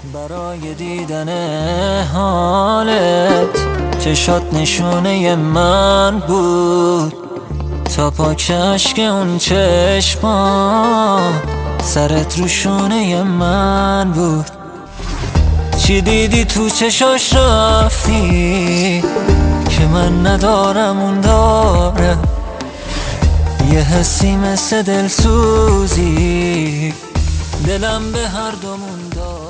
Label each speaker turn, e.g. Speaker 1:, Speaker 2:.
Speaker 1: برای دیدن حالت چشات نشونه من بود، تا پاک اشک اون چشمان سرت روشونه من بود. چی دیدی تو چشاش رفتی که من ندارم اون داره؟ یه حسی مثل دلسوزی دلم به هر دومون داره.